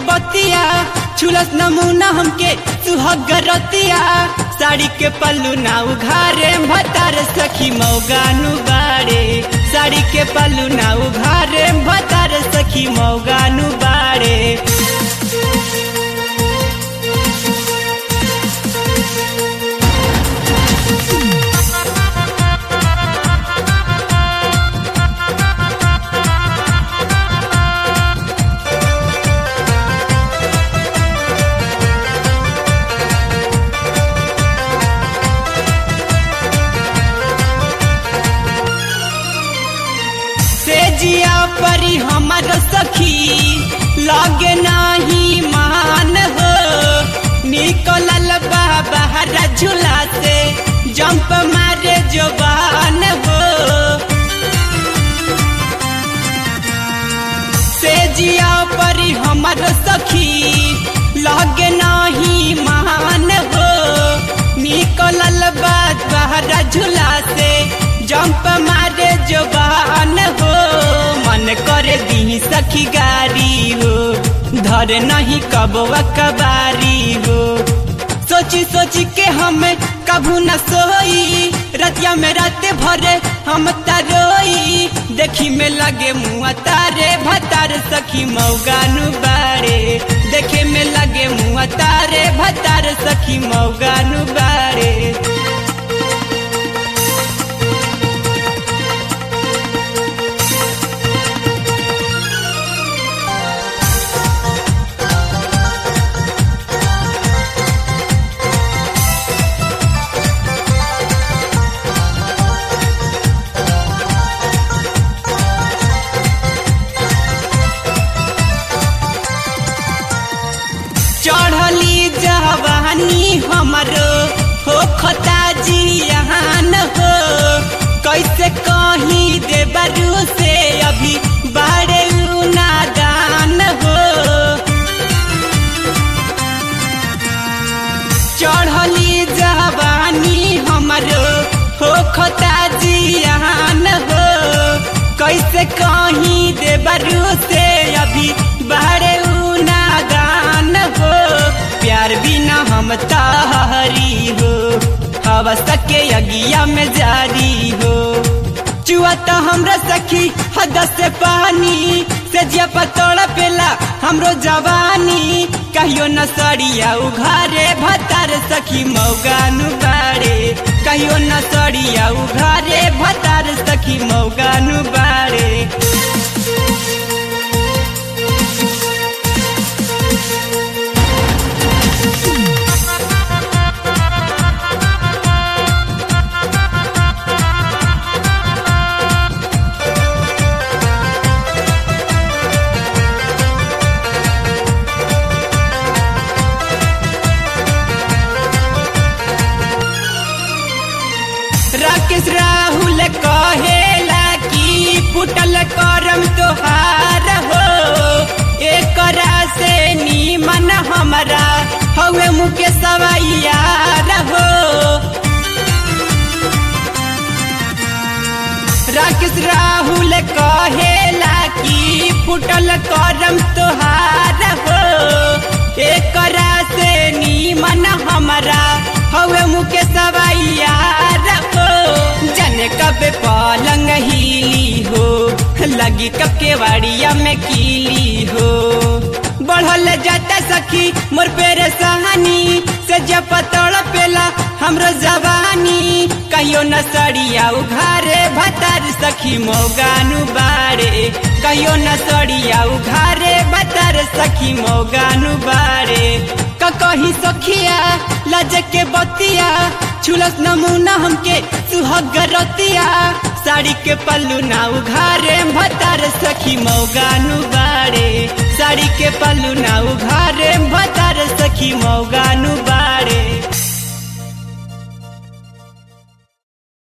बतिया छुलस नमूना हमके सुहाग रतिया साड़ी के पल्लू ना उघारे भतार सखी मौगानु बाड़े साड़ी के पल्लू ना उघारे भतार सखी मौगानु बाड़े। जिया परी हमर सखी लागे नाही मान हो निकलल बाहर झूला से जंप मारे जवान हो से जिया परी हमर सखी लागे नाही मान हो निकलल बाहर झूला से जंप मारे जवान हो मन करे दी सखी गारी हो धर नहीं कबवा कबारी हो सोची सोची के हम कभू न सोई रतिया में रात भरे हम तरोई देखी में लगे मुआ तारे भतार सखी मौगानु बाड़े देखे में लगे मुआ तारे भतार सखी मौगानु बाड़े। चढ़ली जवानी हमरो हो खता जियान हो कैसे कहीं देवरू से अभी बाड़े नादान हो चढ़ली जवानी हमरो हो खता जियान हो कैसे कहीं देवरू से अभी बाड़े नादान हो प्यार बिना हम तारी हो हवा सके अगिया में जारी हो चुआ तो हमरा सखी हद से पानी से जिया पतोड़ पेला हमरो जवानी कहियो न सड़िया उघारे भतार सखी मौगानु बाड़े कहियो न सड़िया उघारे भतार सखी मौगानु बाड़े। राकेश राहुल कहेला कि फुटल करम तोहार हो एकरा से नीमन हमरा हवे मुकेश यार हो राकेश राहुल कहेला कि फुटल करम तोहार हो एकरा से नीमन हमरा हवे मुकेश यार हो जाने कब पलंग हिली हो लगी कब के वाड़िया में कीली हो बढ़ल जाता सखी मोर परेशानी से जब पतड़ पेला हमरो जवानी कहियो न सड़िया उघारे भतार सखी मौगानु बाड़े कहियो न सड़िया उघारे भतार सखी मौगानु बाड़े कहीं सखिया लज के बतिया छुलस नमूना हमके सुहाग रतिया साड़ी के पल्लू ना उघारे भतार सखी मौगानु बाड़े साड़ी के पल्लू ना उघारे भतार सखी मौगा